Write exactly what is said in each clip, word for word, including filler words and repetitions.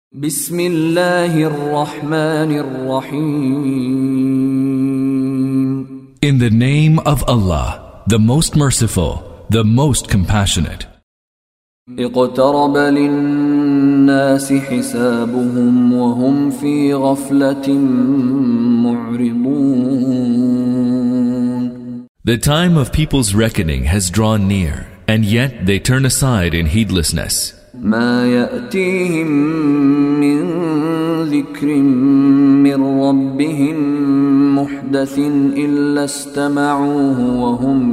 بسم الله الرحمن الرحيم. In the name of Allah, the most merciful, the most compassionate. اقترب للناس حسابهم وهم في غفلة معرضون. The time of people's reckoning has drawn near, and yet they turn aside in heedlessness. ما يأتيهم من ذكر من ربهم محدث إلا استمعوه وهم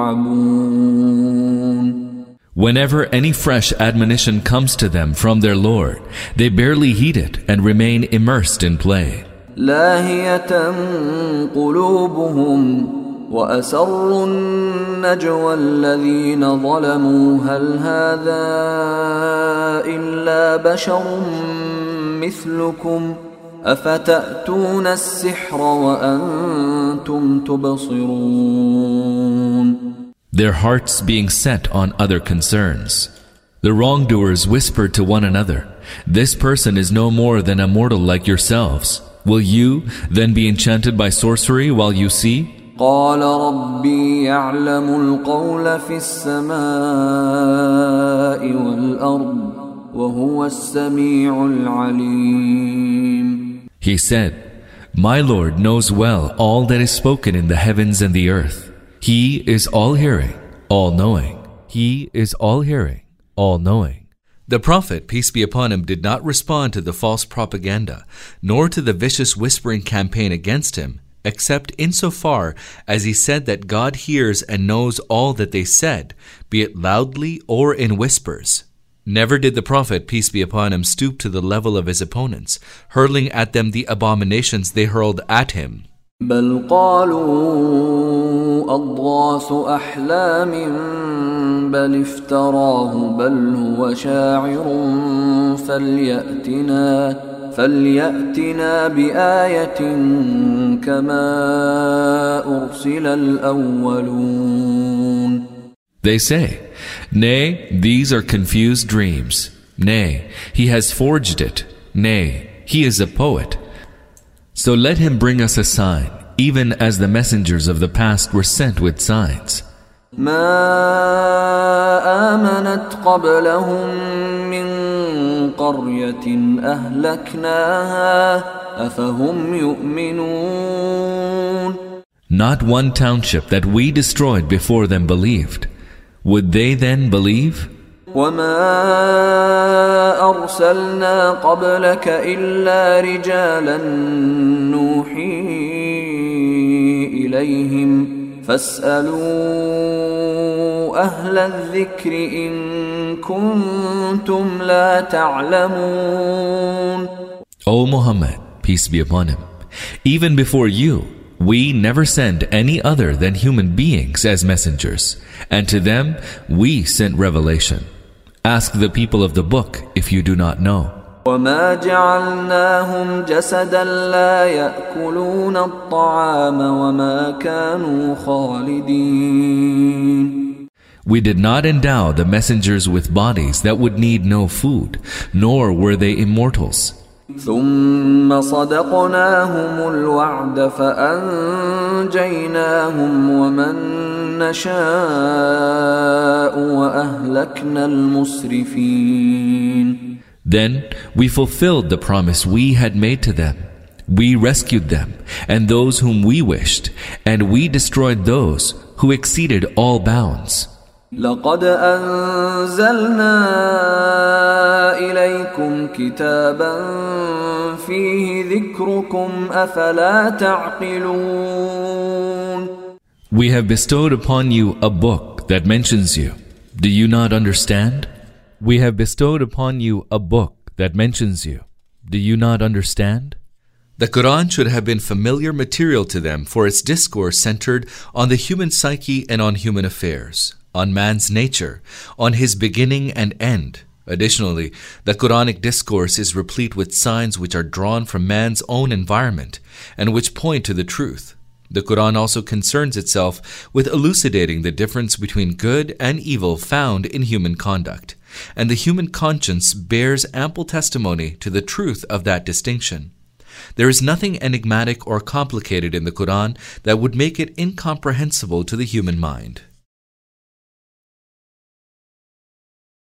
يلعبون. Whenever any fresh admonition comes to them from their Lord, they barely heed it and remain immersed in play. لاهية قلوبهم وأسروا النجوى الذين ظلموا هل هذا إلا بشر مثلكم أفتأتون السحر وأنتم تبصرون. Their hearts being set on other concerns. The wrongdoers whispered to one another, "This person is no more than a mortal like yourselves. Will you then be enchanted by sorcery while you see?" قال ربي يعلم القول في السماء والأرض وهو السميع العليم. He said, "My Lord knows well all that is spoken in the heavens and the earth. He is all-hearing, all-knowing. He is all-hearing, all-knowing." The Prophet, peace be upon him, did not respond to the false propaganda, nor to the vicious whispering campaign against him, except insofar as he said that God hears and knows all that they said, be it loudly or in whispers. Never did the Prophet, peace be upon him, stoop to the level of his opponents, hurling at them the abominations they hurled at him. بل قالوا أضغاث أحلام بل افتراه بل هو شاعر فليأتنا فليأتنا بآية كما أرسل الأولون. They say, "Nay, these are confused dreams. Nay, he has forged it. Nay, he is a poet. So let him bring us a sign, even as the messengers of the past were sent with signs." ما آمنت قبلهم من قرية أهلكناها أفهم يؤمنون. Not one township that we destroyed before them believed. Would they then believe? وما أرسلنا قبلك إلا رجالا نوحي إليهم فاسألوا أهل الذكر إن كنتم لا تعلمون. O Muhammad, peace be upon him, even before you, we never send any other than human beings as messengers, and to them we sent revelation. Ask the people of the book if you do not know. وما جعلناهم جسدا لا يأكلون الطعام وما كانوا خالدين. We did not endow the messengers with bodies that would need no food, nor were they immortals. ثم صدقناهم الوعد فأنجيناهم ومن نشاء وأهلكنا المسرفين. Then we fulfilled the promise we had made to them. We rescued them and those whom we wished, and we destroyed those who exceeded all bounds. لقد أنزلنا إليكم كتابا فيه ذكركم أفلا تعقلون. We have bestowed upon you a book that mentions you. Do you not understand? We have bestowed upon you a book that mentions you. Do you not understand? The Quran should have been familiar material to them, for its discourse centered on the human psyche and on human affairs, on man's nature, on his beginning and end. Additionally, the Quranic discourse is replete with signs which are drawn from man's own environment and which point to the truth. The Quran also concerns itself with elucidating the difference between good and evil found in human conduct, and the human conscience bears ample testimony to the truth of that distinction. There is nothing enigmatic or complicated in the Quran that would make it incomprehensible to the human mind.